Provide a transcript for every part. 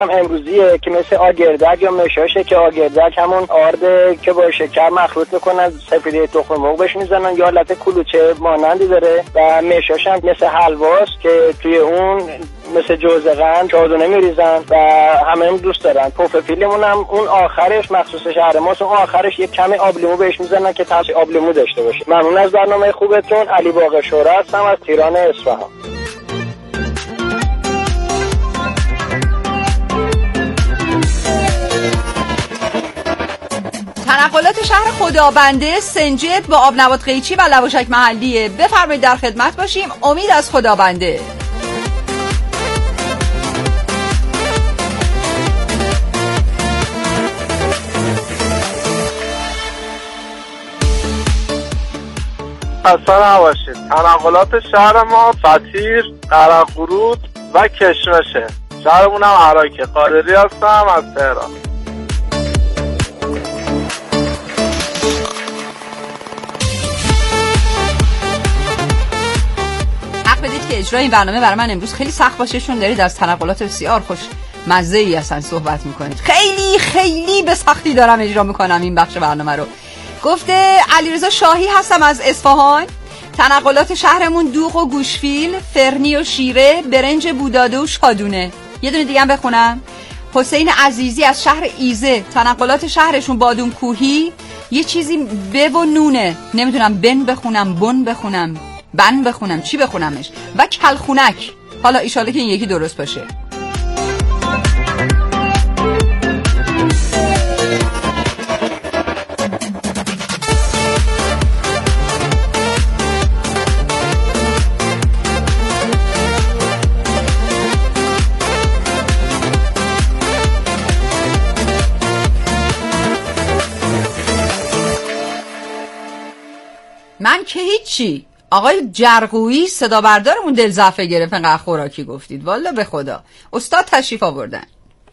امروزیه که مثل آگردک یا مشاشه که آگردک همون آرده که با شکر مخلوط میکنن سفیده تخم مرغ بهش میزنن یا حالت کلوچه مانندی داره و مشاش هم مثل حلواست که توی اون مثل جوزه قند چادونه میریزن و همه هم دوست دارن. پف فیلمون هم اون آخرش مخصوص شهر ماست، اون آخرش یک کمی آب لیمو بهش میزنن که تاثیر آب لیمو داشته باشه. ممنون از برنامه خوبتون. علی باقر شورا هستم از تیران اصفهان. تنقلات شهر خدابنده، سنجد با آبنبات قیچی و لواشک محلیه. بفرمایید در خدمت باشیم. امید از خدابنده. خسته نباشید. تنقلات شهر ما فتیر، قرقورود و کشمشه. شهرمون هم عراقه. قادری هستم از تهران. حق بدید که اجرای این برنامه برای من امروز خیلی سخت باشه، چون دارید از تنقلات بسیار خوش مزه ای اصلا صحبت میکنید. خیلی خیلی به سختی دارم اجرا میکنم این بخش برنامه رو. گفته علیرضا شاهی هستم از اصفهان. تنقلات شهرمون دوغ و گوشفیل، فرنی و شیره، برنج بوداده و شادونه. یه دونه دیگه هم بخونم. حسین عزیزی از شهر ایزه. تنقلات شهرشون بادون کوهی، یه چیزی به و نونه، نمیدونم بن بخونم، بن بخونم، بن بخونم، چی بخونمش، و کلخونک. حالا ایشاله که این یکی درست باشه. من که هیچی. آقای جرقویی صدا بردارمون دل ضعفه گرفت انقدر خوراکی گفتید. والا به خدا استاد تشریف آوردن.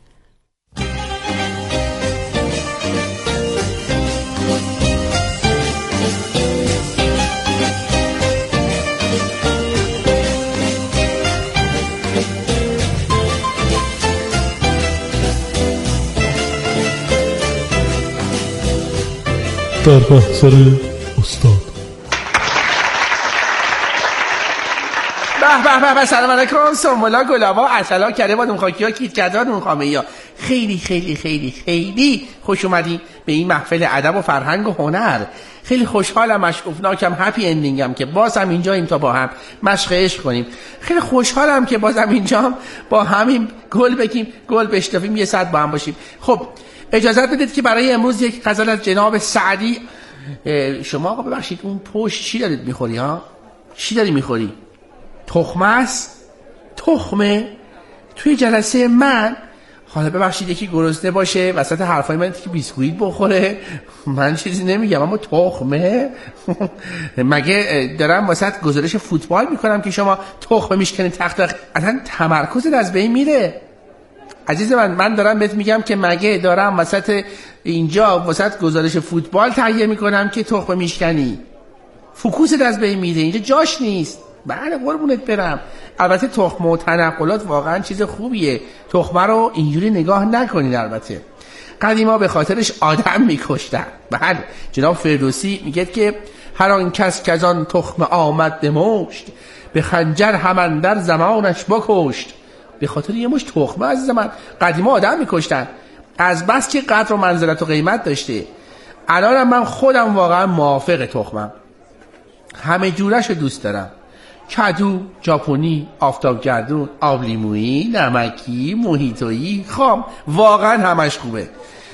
در محضر استاد. به سلام علیکم. سنبولا گلابا اصلا کرده بادم خاکی ها کیت کردان اون خامه ها. خیلی خیلی خیلی خیلی خوش اومدین به این محفل ادب و فرهنگ و هنر. خیلی خوشحالم، مشکوفناکم، هپی اندینگم که بازم اینجاییم تا با هم مشق عشق کنیم. خیلی خوشحالم که بازم اینجام با همین گل بگیم، گل بشتافیم، یه ساعت با هم باشیم. خب اجازه بدید که برای امروز یک غزل از جناب سعدی. شما آقا ببخشید اون پشت چی دارید میخوری ها؟ چی داری میخوری؟ تخمه است؟ تخمه؟ توی جلسه من حالا ببخشید یکی گرسنه باشه وسط حرفای من که بیسکویت بخوره، من چیزی نمیگم، اما تخمه مگه دارم وسط گزارش فوتبال میکنم که شما تخمه میشکنید تخت؟ اصلا تمرکزت از بین میره عزیز من دارم بهت میگم که مگه دارم وسط اینجا وسط گزارش فوتبال تهیه میکنم که تخمه میشکنی؟ فوکوست از بین میره، اینجا جاش نیست. بله قربونت برم. البته تخمه و تنقلات واقعا چیز خوبیه، تخمه رو اینجوری نگاه نکنید. البته قدیما به خاطرش آدم میکشتن. بله جناب فردوسی میگه که هر آن کس که از آن تخمه آمد نمشت، به خنجر هم در زمانش بکشت. به خاطر یه مش تخمه عزیز من قدیما آدم میکشتن، از بس که قدر و منزلت و قیمت داشته. الانم من خودم واقعا موافق تخمم، همه جورش رو دوست دارم. کدو، ژاپنی، آفتابگردون، آب لیمویی، نمکی، موهیتویی، خام، واقعا همش خوبه.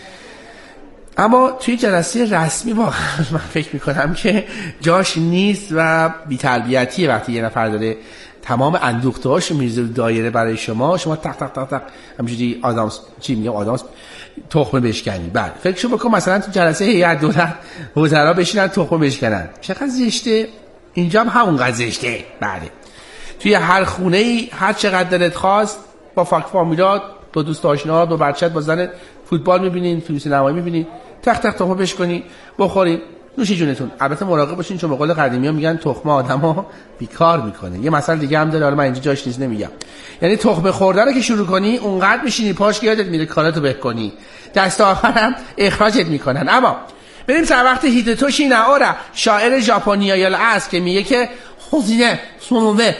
اما توی جلسه رسمی واقعا من فکر میکنم که جاش نیست و بی‌تربیتیه وقتی یه نفر داره تمام اندوخته‌هاش رو میذاره دایره برای شما تق تق تق تق همینجوری آدامس چی میگم آدامس تخمه بشکنی. بعد فکرشو بکن مثلا تو جلسه هیئت دولت وزرا بشینن تخمه بشکنن، چقدر زشته. اینجا هم همون قضیه زشته. بله توی هر خونه‌ای هر چقدر دلت خواست با فاک فامیلات، با دوست آشنا، با بچت، با زن فوتبال می‌بینین، فیلم سینمایی می‌بینین، تق تق تخمه بشکنی بخوریم. نوش جونتون. البته مراقب باشین چون به قول قدیمی‌ها میگن تخمه آدمو بیکار میکنه. یه مثل دیگه هم داره، حالا من اینجا جاش نیست نمیگم. یعنی تخمه خوردن رو که شروع کنی اونقدر میشینی پاش که یادت میره کاراتو بکنی، دست آخرم اخراجت میکنن. اما بریم سر وقت هیدتوشی ناورا، شاعر ژاپنیایی است که میگه که خوزینه سونوه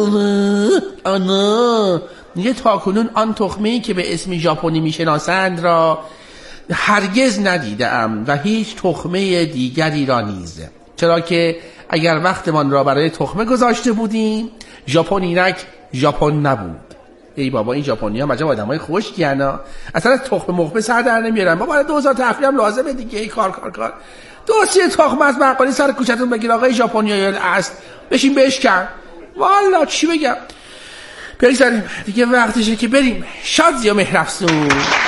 انا، میگه تاکنون آن تخمه‌ای که به اسم ژاپنی میشناسند را هرگز ندیدم و هیچ تخمه دیگری را نیز، چرا که اگر وقتمان را برای تخمه گذاشته بودیم ژاپن اینک ژاپن نبود. ای بابا این ژاپنی‌ها مجب آدمای خوشگیانا، اصلا تخمه مخمه سر در نمیارن. بابا 2000 تفریح هم لازمه دیگه، ای کار دوستی تخمه از بقالی سر کوچتون بگیر آقای ژاپنیایی است، بشین بشکن. والا چی بگم، بگذاریم دیگه وقتشه که بریم. شادی و مهرفسون.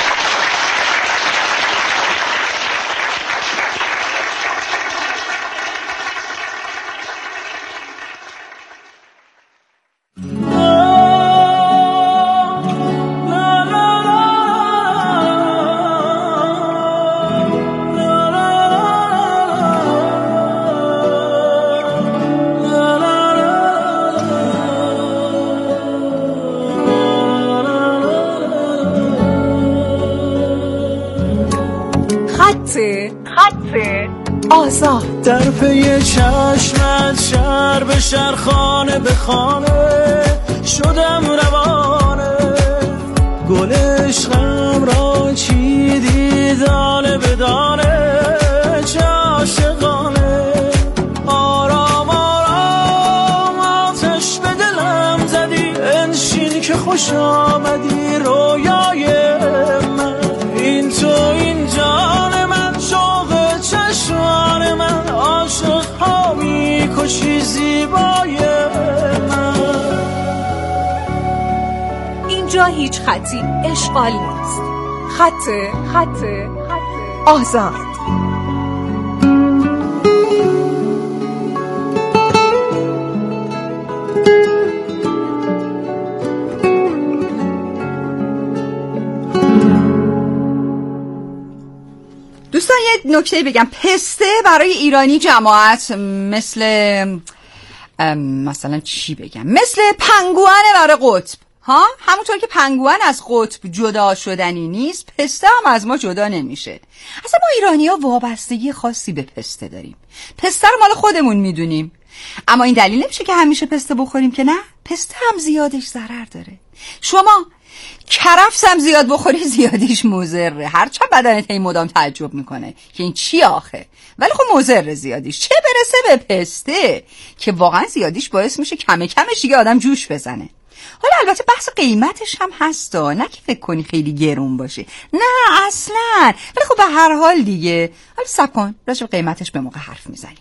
آزاد در پی چشمت شهر به شهر خانه به خانه شدم روانه، گل عشقم را چیدی دانه به دانه، چه عاشقانه. آرام آرام آتش به دلم زدی، انشین که خوش آمدی رویای من. این تو این جان من، شوق چشمان من، عاشق ها می کشی زیبای من. اینجا هیچ خطی اشغال نیست. خط آزاد. دوستان یه نکته بگم، پسته برای ایرانی جماعت مثلا چی بگم، مثل پنگوئن برای قطب ها. همونطور که پنگوئن از قطب جدا شدنی نیست، پسته هم از ما جدا نمیشه. اصلا ما ایرانی‌ها وابستگی خاصی به پسته داریم. پسته رو مال خودمون میدونیم، اما این دلیل نمیشه که همیشه پسته بخوریم که نه. پسته هم زیادش ضرر داره. شما کرفس هم زیاد بخوری زیادیش مضره، هرچند بدنت این مدام تعجب میکنه که این چی آخه، ولی خب مضره زیادیش، چه برسه به پسته که واقعا زیادیش باعث میشه کمش دیگه آدم جوش بزنه. حالا البته بحث قیمتش هم هستا، نه که فکر کنی خیلی گرون باشه، نه اصلا، ولی خب به هر حال دیگه. حالا صبر کن، راجع به قیمتش به موقع حرف میزنیم.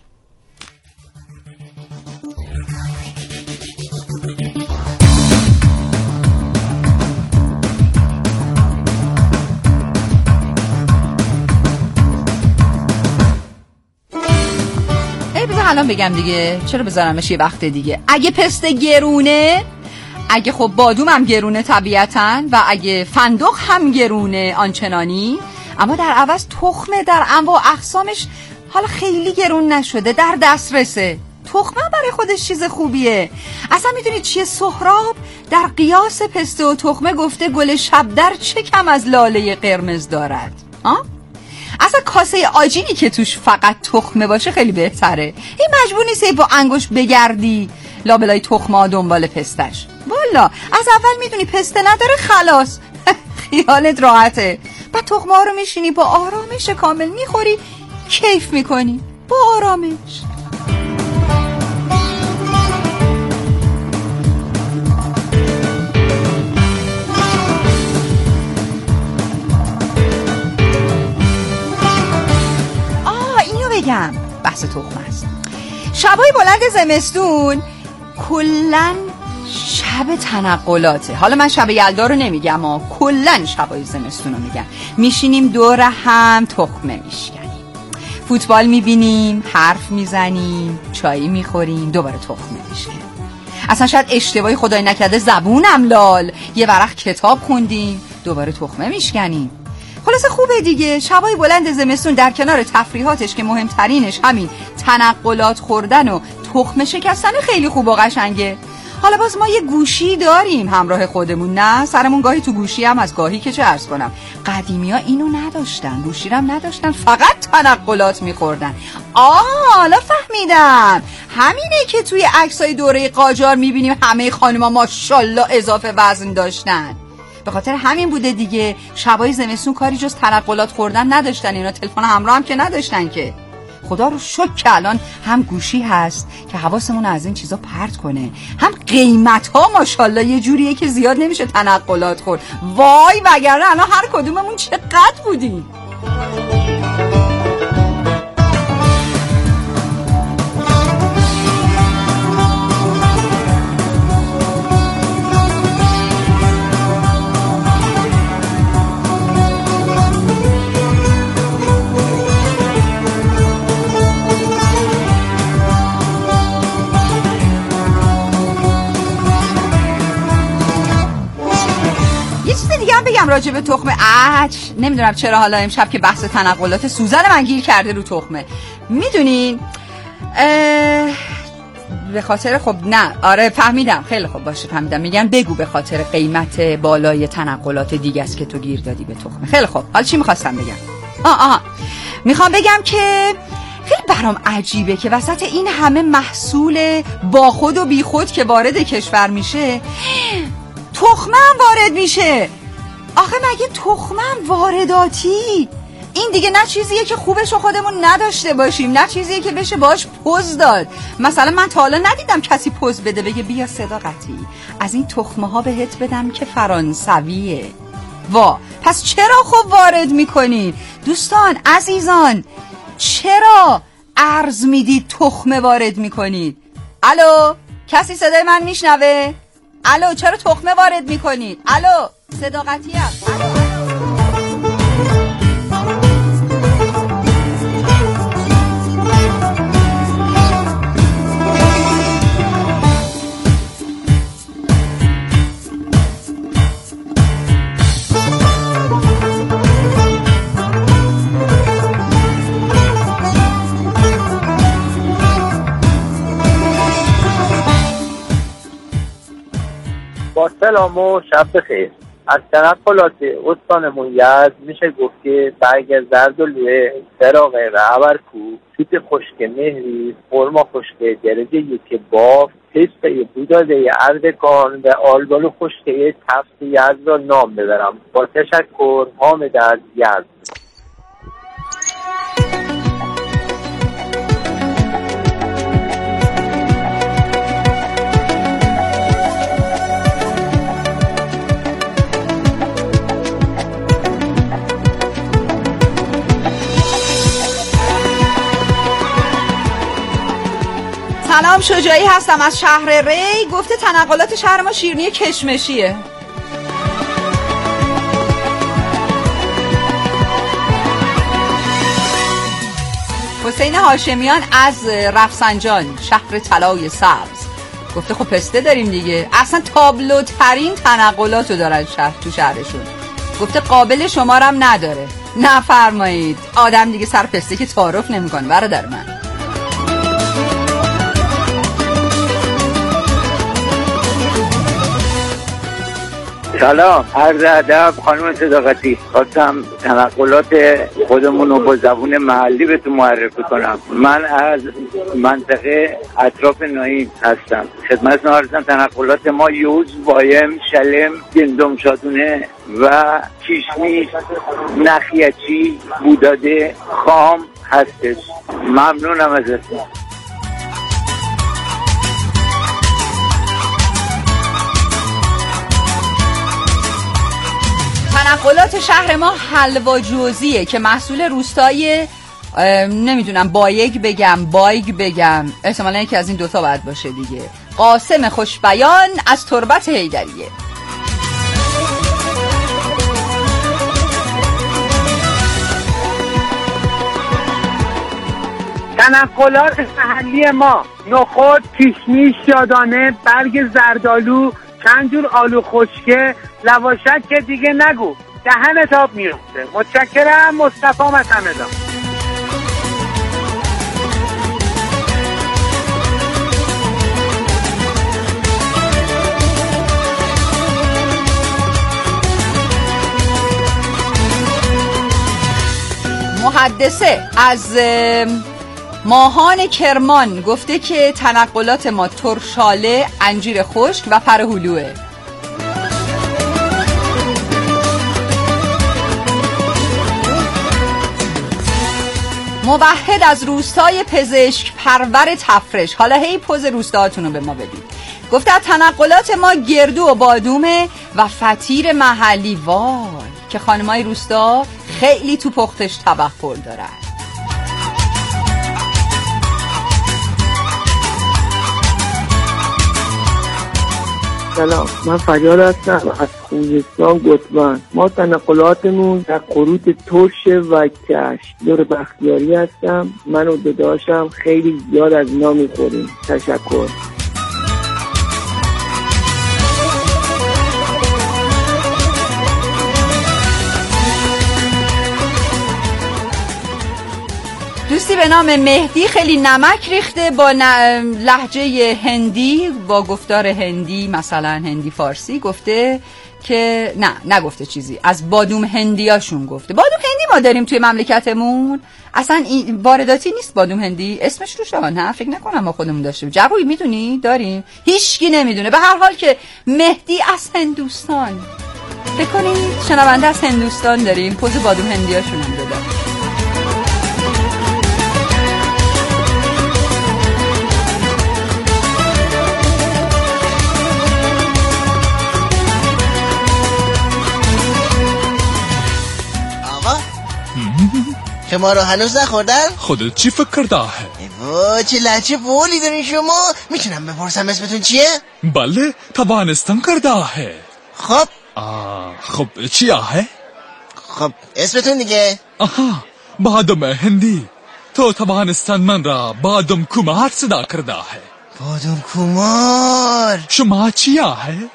الان بگم دیگه، چرا بذارمش یه وقت دیگه. اگه پسته گرونه، اگه خب بادوم هم گرونه طبیعتاً، و اگه فندق هم گرونه آنچنانی، اما در عوض تخمه در انواع اقسامش حالا خیلی گرون نشده، در دسترسه. تخمه برای خودش چیز خوبیه. اصلا میدونید چیه؟ سهراب در قیاس پسته و تخمه گفته گل شبدر چه کم از لاله قرمز دارد. اصلا کاسه آجینی که توش فقط تخمه باشه خیلی بهتره. این مجبور نیستی با انگوش بگردی لابلای تخمه دنبال پستش. والا از اول میدونی پسته نداره، خلاص خیالت راحته. بعد تخمه ها رو میشینی با آرامش کامل میخوری، کیف میکنی با آرامش. بگم بحث تخمه است. شبای بلند زمستون کلن شب تنقلاته. حالا من شب یلدا رو نمیگم، کلن شبای زمستون رو میگم. میشینیم دور هم تخمه میشکنیم، فوتبال میبینیم، حرف میزنیم، چایی میخوریم، دوباره تخمه میشکنیم. اصلا شاید اشتباهی خدای نکرده زبونم لال، یه ورق کتاب خوندیم، دوباره تخمه میشکنیم. خلاصه خوبه دیگه. شبای بلند زمستون در کنار تفریحاتش که مهمترینش همین تنقلات خوردن و تخم شکستن خیلی خوب و قشنگه. حالا باز ما یه گوشی داریم همراه خودمون، نه سرمون گاهی تو گوشی هم از گاهی که چه عرض کنم. قدیمی‌ها اینو نداشتن، گوشی هم نداشتن، فقط تنقلات می‌خوردن. حالا فهمیدم، همینه که توی عکسای دوره قاجار می‌بینیم همه خانم‌ها ماشاءالله اضافه وزن داشتن. به خاطر همین بوده دیگه. شبای زمستون کاری جز تنقلات خوردن نداشتن. اینا تلفن همراه هم که نداشتن که. خدا رو شکر که الان هم گوشی هست که حواسمون از این چیزا پرت کنه، هم قیمت ها ماشاءالله یه جوریه که زیاد نمیشه تنقلات خورد. وای وگرنه الان هر کدوممون چقدر بودیم. بگم راجع به تخمه نمیدونم چرا حالا امشب که بحث تنقلات سوزن من گیر کرده رو تخمه. میدونین به خاطر آره فهمیدم، خیلی خوب باشه فهمیدم. میگن بگو به خاطر قیمت بالای تنقلات دیگه است که تو گیر دادی به تخمه. خیلی خوب، حالا چی میخواستم بگم؟ میخوام بگم که خیلی برام عجیبه که وسط این همه محصول با خود و بی خود که وارد کشور میشه تخمه هم وارد میشه. آخه مگه تخمم وارداتی؟ این دیگه نه چیزیه که خوبشو خودمون نداشته باشیم، نه چیزیه که بشه باش پوز داد. مثلا من تا حالا ندیدم کسی پوز بده بگه بیا صداقتی از این تخمه ها بهت بدم که فرانسویه. پس چرا خب وارد میکنین؟ دوستان عزیزان چرا عرض میدید تخمه وارد میکنید؟ الو کسی صدای من میشنوه؟ الو چرا تخمه وارد میکنید؟ الو صداقتی هست؟ با سلام و شب بخیر. از تنقلات استانمون یزد میشه گفت که برگ زرد و لوه، سراغ رهبرکو، توت خشک مهری، خرما خشک درجه یک باف، پسته بوداده اردکان و آلبالو خشک تفت یزد را نام ببرم. با تشکر، حامد از یزد. سلام، شجاعی هستم از شهر ری. گفته تنقلات شهر ما شیرینی کشمشیه. حسین هاشمیان از رفسنجان شهر طلای سبز گفته خب پسته داریم دیگه، اصلا تابلو ترین تنقلاتو دارن تو شهرشون. گفته قابل شمارم نداره. نفرمایید، آدم دیگه سر پسته که تعارف نمیکنه برادر من. سلام، عرض ادب خانم صداقتی. خواستم تنقلات خودمون رو با زبون محلی بهتون معرفی کنم. من از منطقه اطراف ناهید هستم. خدمتتون عرضم تنقلات ما یوز، وایم، شلم، گندم شادونه و کشمیش، نخیچی، بوداده، خام هستش. ممنونم ازتون. تنقلات شهر ما حلوا جوزیه که محصول روستایی نمیدونم بایگ بگم احتمالاً یکی از این دوتا باید باشه دیگه. قاسم خوشبیان از تربت حیدریه. تنقلات محلی ما نخود، کشمیش، شادانه، برگ زردالو، چند جور آلو خشکه، لواشک که دیگه نگو. دهن تاب میفته. متشکرم. مصطفی از همدان. محدثه از ماهان کرمان گفته که تنقلات ما ترشاله، انجیر خشک و پرهلوه. موحد از روستای پزشک پرور تفرش، حالا هی پوز روستاهاتون رو به ما بدید، گفته از تنقلات ما گردو و بادومه و فطیر محلی. وای که خانمای روستا خیلی تو پختش تبخور دارن. سلام، من فریال هستم از خوزستان گتبند. ما تنقلاتمون در خروط ترش و کش. دور بختیاری هستم. من و داداشم خیلی زیاد از اینا میخوریم. تشکر. دوستی به نام مهدی خیلی نمک ریخته با لهجه هندی، با گفتار هندی، مثلا هندی فارسی، گفته که نگفته چیزی از بادوم هندیاشون گفته. بادوم هندی ما داریم توی مملکتمون؟ اصلا این وارداتی نیست بادوم هندی، اسمش روشه. نه فکر نکنم ما خودمون داشته. جوی میدونی داریم؟ هیچکی نمیدونه. به هر حال که مهدی از هندوستان، فکر کنید شنونده از هندوستان داریم، پوز بادوم هندیاشون هم داده. که ما رو هنوز نخوردن؟ خودت چی فکر کرده؟ چه لحجه بولی دارین شما؟ میتونم بپرسم اسمتون چیه؟ بله توانستم کرده. خب خب چیه؟ خب اسمتون دیگه؟ آها، بادم هندی. تو توانستن من را بادم کومار صدا کرده. بادم کومار. شما چیه؟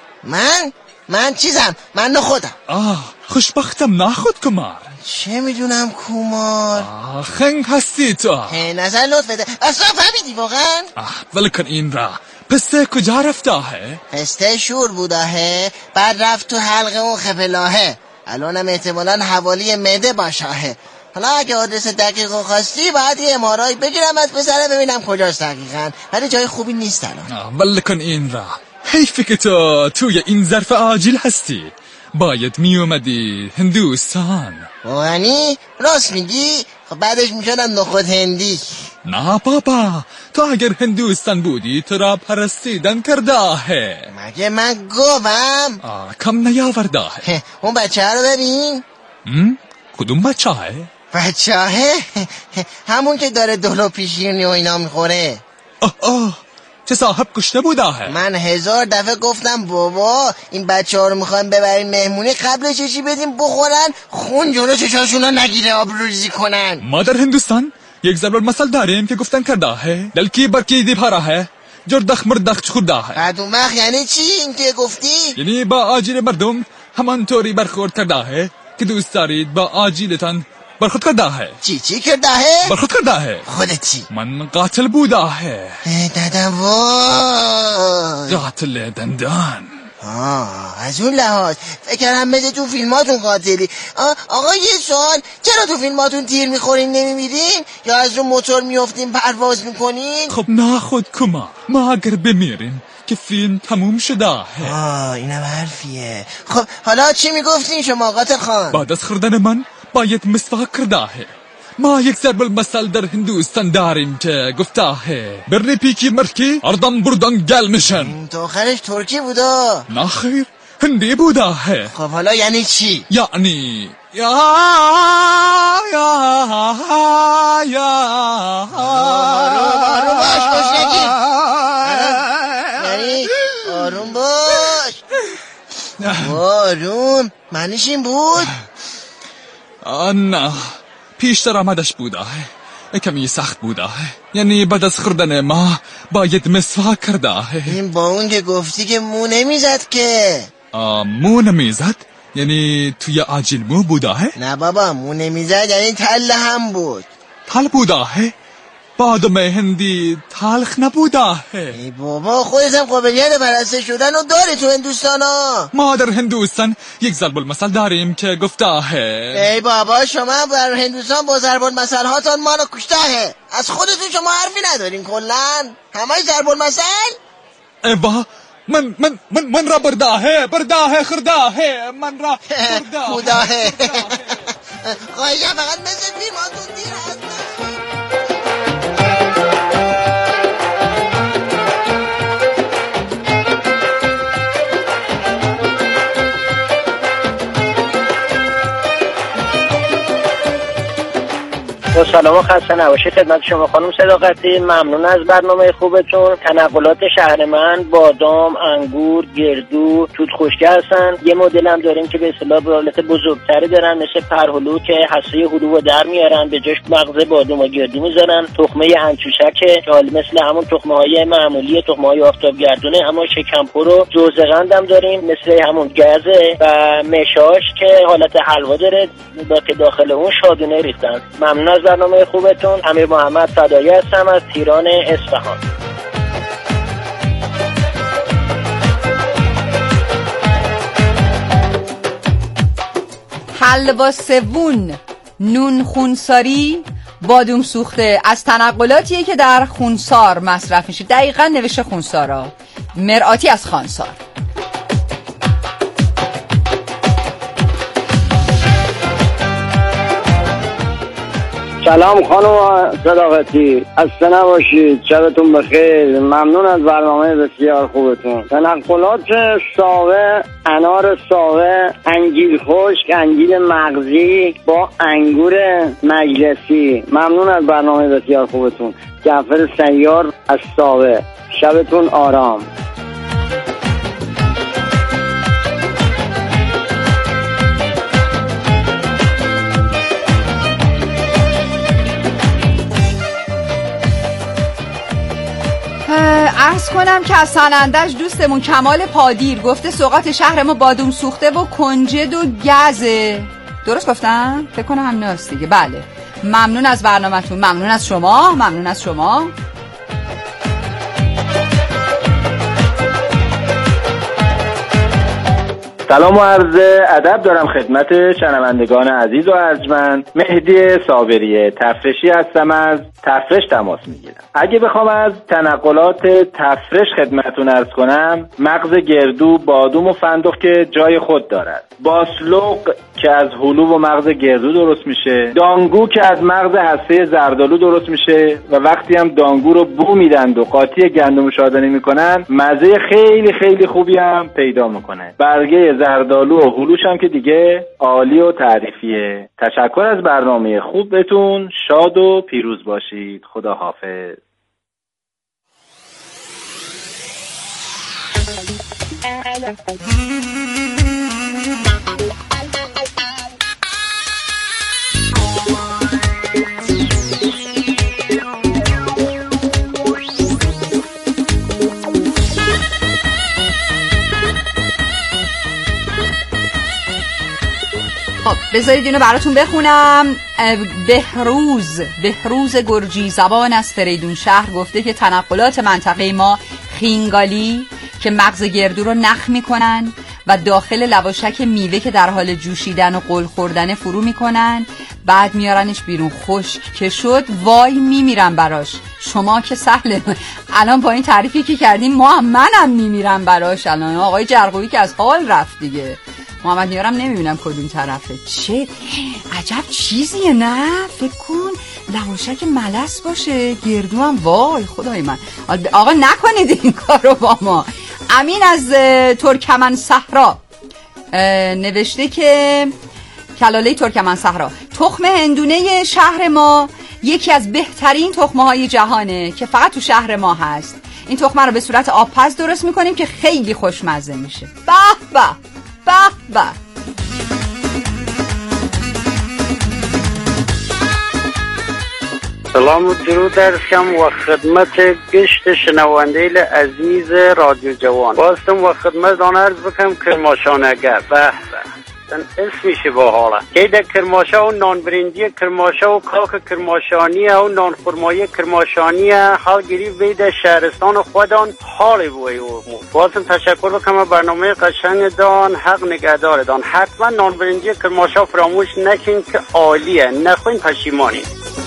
من چیزم، من نخودم. خوشبختم نخود کومار. چه میدونم کومار. خنگ هستی تو. نظر لطفه ده. اصلا فهمیدی واقعا؟ ولیکن این را پسته کجا رفته؟ پسته شور بوده، بعد رفت تو حلقه اون خپلاهه. الانم احتمالاً حوالی معده باشه. حالا اگه آدرس دقیق خواستی باید یه امارای بگیرم از پسره ببینم کجاست دقیقاً، ولی جای خوبی نیست الان. ولیکن این را حیفی که تو توی این ظرف عاجل هستی. باید می اومدی هندوستان. یعنی راست میگی؟ خب بعدش میشدم نخود هندی. نه بابا، تو اگر هندوستان بودی تو را پرستیدن کرده. مگه من گوام؟ کم نیاورده. اون بچه رو ببین. کدوم بچه؟ بچه همون که داره دلو پیشیرنی و اینا میخوره. چه صاحب کشته بوده؟ من 1000 دفعه گفتم بابا این بچه ها رو میخوایم ببرین مهمونی، قبلش چی بدیم بخورن، خون جلو چشاشون رو نگیره، آبروریزی کنن. ما در هندوستان یک ضرب المثل داریم که گفتن کرده دلکی برکی دی پاره جردخ مردخ چخورده. بعد اون وقت یعنی چی این که گفتی؟ یعنی با آجیل مردم همانطوری برخورد کرده که دوست دارید با آجیلتان برخورد کرده. چی کرده؟ برخورد کرده. خودت چی؟ من قاتل بوده. دادم وای. قاتل دندان. از اون لحاظ فکرم مثل تو فیلماتون قاتلی. آقا یه سوال، چرا تو فیلماتون تیر میخورین نمیمیرین یا از رو موتور میافتین پرواز میکنین؟ خب نه خود کما ما اگر بمیریم که فیلم تموم شده. اینم حرفیه. خب حالا چی میگفتین شما قاتل خان؟ بعد از خوردن من باید مسواک کرده. ما یک ضرب المثل در هندوستان داریم که گفته برنی پیکی مرکی اردم بردن گل میشن. تو آخرش ترکی بوده؟ نه خیر، هندی بوده. خب حالا یعنی چی؟ یعنی آروم باش نگیر. یعنی آروم باش. آروم معنیش این بود؟ نه، پیشتر آمدش بوده. کمی سخت بوده. یعنی بعد از خوردن ما باید مسواک کرده. این با اون که گفتی که مو نمیزد که. مو نمیزد؟ یعنی توی آجیلمو بوداهه؟ نه بابا، مو نمیزد، یعنی تل هم بود. تل بوداهه؟ بادام هندی تلخ نبوداهه. ای بابا، خودت هم قابلیت پرسته شدن رو داری تو هندوستان ها. ما در هندوستان یک ضرب المثل داریم که گفتاهه. ای بابا، شما در هندوستان با ضرب المثل هاتون ما رو کشتاهه. از خودتون شما حرفی ندارین کلن؟ همه ضرب المثل؟ ایوا من را برداهه خرداهه من را برداهه خواهیشم فقط مثل فیلماتون دیر هست. با سلام و خسته نباشید خدمت شما خانم صداقتی. ممنون از برنامه خوبتون. تنقلات شهر من بادام، انگور، گردو، توت خشکه هستن. یه مدل هم داریم که به اصطلاح به حالت بزرگتری دارن، مثل پرهلو که حصه هلو رو در میارن، به جاش مغز بادام و گردو میذارن. تخمه انچوشک که مثل همون تخمه های معمولی، تخمه های آفتابگردونه، اما شکمپر و جوزقند هم داریم مثل همون گزه و مشاش که حالت حلوا داره که داخل اون شادونه ریختن. ممنون از برنامه خوبتون. امیر محمد فدایی هستم از تیران اصفهان. حلوا سوون، نون خونساری، بادوم سوخته از تنقلاتیه که در خونسار مصرف میشه. دقیقاً نوشته خونسارا. مرآتی از خانسار. سلام خانم صداقتی، خسته نباشید، شبتون بخیر. ممنون از برنامه بسیار خوبتون. تنقلات ساوه، انار ساوه، انجیل خشک، انجیل مغزی با انگور مجلسی. ممنون از برنامه بسیار خوبتون. جعفر سیار از ساوه. شبتون آرام. عرض کنم که از سنندج دوستمون کمال پادیر گفته سوغات شهر ما بادوم سوخته و کنجد و گزه. درست گفتم؟ فکر کنم هم ناست دیگه. بله، ممنون از برنامه‌تون. ممنون از شما. سلام و عرض ادب دارم خدمت شنوندگان عزیز و ارجمند. مهدی صابریه تفرشی هستم، از تفرش تماس میگیرم. اگه بخوام از تنقلات تفرش خدمتتون عرض کنم، مغز گردو، بادوم و فندق که جای خود دارد، باسلوق که از هلو و مغز گردو درست میشه، دانگو که از مغز هسته زردالو درست میشه و وقتی هم دانگو رو بو میدند و قاطی گندم شادانی میکنن، مزه خیلی خیلی خوبی هم پیدا میکنه. برگه زردالو و هلوش هم که دیگه عالی و تعریفیه. تشکر از برنامه خوبتون. شاد و پیروز باشید. خدا حافظ. بذارید اینو براتون بخونم. بهروز گرجی زبان از فریدون شهر گفته که تنقلات منطقه ما خینگالی که مغز گردو رو نخ میکنن و داخل لواشک میوه که در حال جوشیدن و قل خوردن فرو میکنن، بعد میارنش بیرون. خشک که شد وای میمیرم براش. شما که سهله، الان با این تعریفی که کردیم منم میمیرم براش. الان آقای جرقویی که از حال رفت دیگه. محمد میارم نمیبینم کدوم طرفه. چه عجب چیزیه. نه فکر کن لواشک ملس باشه، گردو هم. وای خدای من. آقا نکنید این کارو با ما. امین از ترکمن صحرا نوشته که کلاله ترکمن صحرا، تخم هندونه شهر ما یکی از بهترین تخمه های جهانه که فقط تو شهر ما هست. این تخمه رو به صورت آبپز درست میکنیم که خیلی خوشمزه میشه. به به به به. سلام و درود درشم و خدمت گشت شنوندگان عزیز رادیو جوان. باستم و خدمت دان عرض بکنم که ماشانگر به اس میشه با حالا که در کرماشا و نان برنجی کرماشا و کاک کرماشانیه و نان خرمایی کرماشانیه حال گیری وید شهرستان خودان حال بوی و بازم تشکر بکنم برنامه قشنگ دان حق نگهدار دان حتما نان برنجی کرماشا فراموش نکن که عالیه نخوین پشیمانی.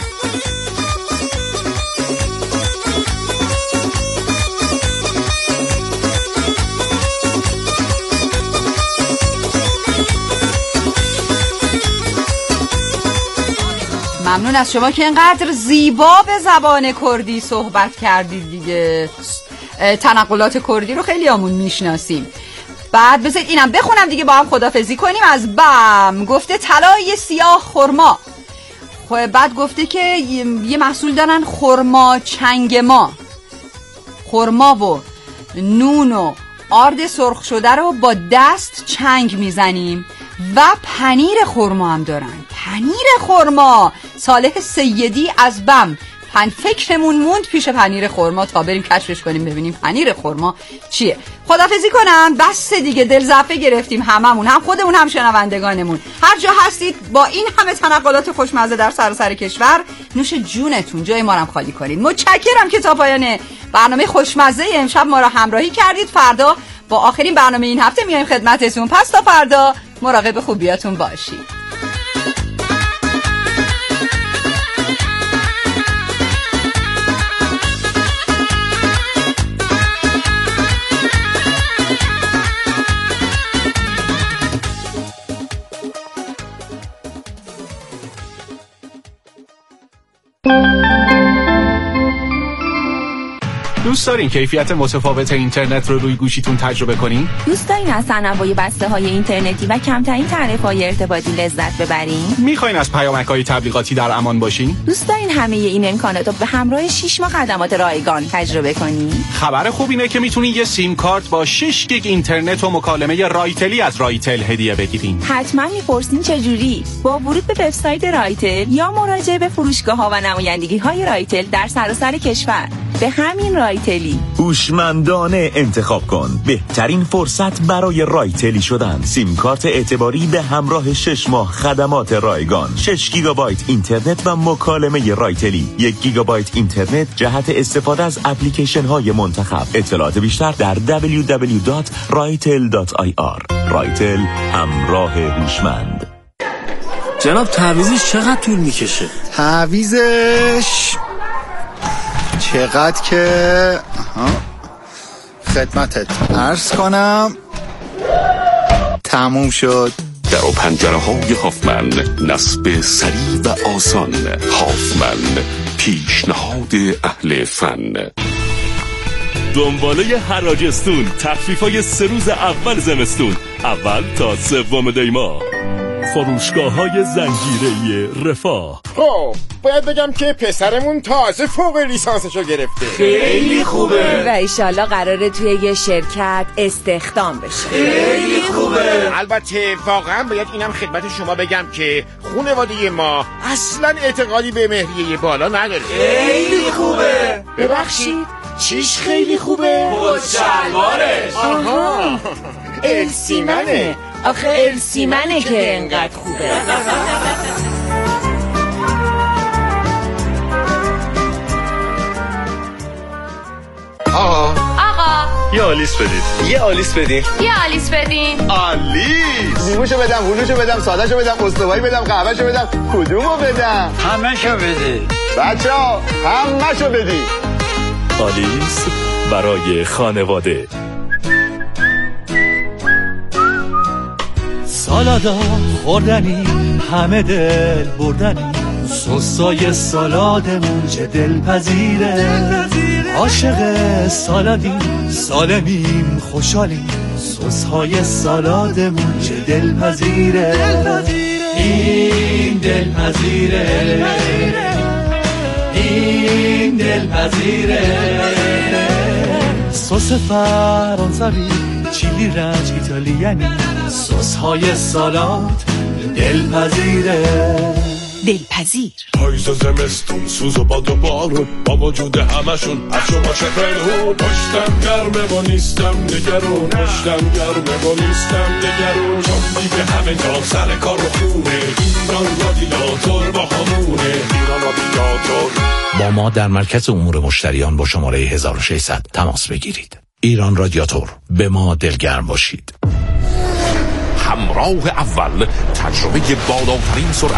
ممنون از شما که اینقدر زیبا به زبان کردی صحبت کردید دیگه. تنقلات کردی رو خیلی همون میشناسیم. بعد بذارید اینم بخونم دیگه با هم خدافزی کنیم. از بم گفته طلای سیاه خرما. بعد گفته که یه محصول دارن خرما چنگما، خرما و نون و آرد سرخ شده رو با دست چنگ میزنیم و پنیر خرما هم دارن. پنیر خرما. صالح سیدی از بم. فکرمون موند پیش پنیر خرما تا بریم کشفش کنیم ببینیم پنیر خرما چیه. خدافزی کنم. بس دیگه دلزفه گرفتیم هممون، هم خودمون هم شنوندگانمون. هر جا هستید با این همه تنقلات خوشمزه در سراسر کشور نوش جونتون، جای ما رو خالی کنید. متشکرم که تا پایان برنامه خوشمزه امشب ما رو همراهی کردید. فردا با آخرین برنامه این هفته میایم خدمتتون. پس تا فردا مراقب خوبیاتون باشید. دوست دارین کیفیت متفاوت اینترنت رو روی گوشیتون تجربه کنین؟ دوست دارین از تنوع بسته‌های اینترنتی و کمترین تعرفه‌های ارتباطی لذت ببرین؟ میخواین از پیامک‌های تبلیغاتی در امان باشین؟ دوست دارین همه این امکانات رو به همراه 6 ماه خدمات رایگان تجربه کنین؟ خبر خوب اینه که میتونین یه سیم کارت با 6 گیگ اینترنت و مکالمه رایتلی از رایتل هدیه بگیرین. حتما میپرسین چجوری؟ با ورود به وبسایت رایتل یا مراجعه به فروشگاه‌ها و نمایندگی‌های رایتل در سراسر کشور. به همین رایتلی هوشمندانه انتخاب کن. بهترین فرصت برای رایتلی شدن. سیم کارت اعتباری به همراه 6 ماه خدمات رایگان، 6 گیگابایت اینترنت و مکالمه رایتلی، 1 گیگابایت اینترنت جهت استفاده از اپلیکیشن های منتخب. اطلاعات بیشتر در www.raitel.ir. رایتل، همراه هوشمند. جناب تعویضش چقدر طول میکشه؟ تعویضش چقدر که خدمتت عرض کنم تموم شد. در و پنجره های هافمن، نصب سریع و آسان. هافمن، پیشنهاد اهل فن. دنباله حراجستون، تخفیفای 3 روز اول زمستون، اول تا 3 دی ماه. فروشگاه‌های زنجیره‌ای رفاه. باید بگم که پسرمون تازه فوق لیسانسشو گرفته. خیلی خوبه و ایشالله قراره توی یه شرکت استخدام بشه. خیلی خوبه. البته واقعا باید اینم خدمت شما بگم که خانواده ما اصلا اعتقادی به مهریه بالا نداره. خیلی خوبه. ببخشید چیش خیلی خوبه؟ شلوارش. آها السیمنه. آخه السیمنه که انقدر خوبه. آقا یه آلیس بدید. یه آلیس بدین. یه آلیس بدین. آلیس. نیموشو بدم، هلوشو بدم، سادهشو بدم، استوایی بدم، قهوهشو بدم، کدومو بدم؟ همه‌شو بده. بچه‌ها همه‌شو بدید. آلیس برای خانواده. سالادا خوردنی همه دل بردنی، سسای سالادمون چه دلپذیره. عاشق سالادیم، سالمیم، خوشحالیم، سسهای سالادمون چه دلپذیره. این دلپذیره، این دلپذیره. سس فرانسوی، چیلی رنج ایتالیانی، سس‌های سالاد دلپذیره. دلپذیر. پاییز و زمستون، سوز و باد و بارون، با وجود همشون از شما چه پنهون. پشتم گرمه و نیستم نگرون، پشتم گرمه و نیستم نگرون، چون دیگه همه جا سر کار و خونه. ایران رادیاتور با همونه، ایران رادیاتور. با ما در مرکز امور مشتریان با شماره 1600 تماس بگیرید. ایران رادیاتور، به ما دلگرم باشید. همراه اول، تجربه بالاترین سرعت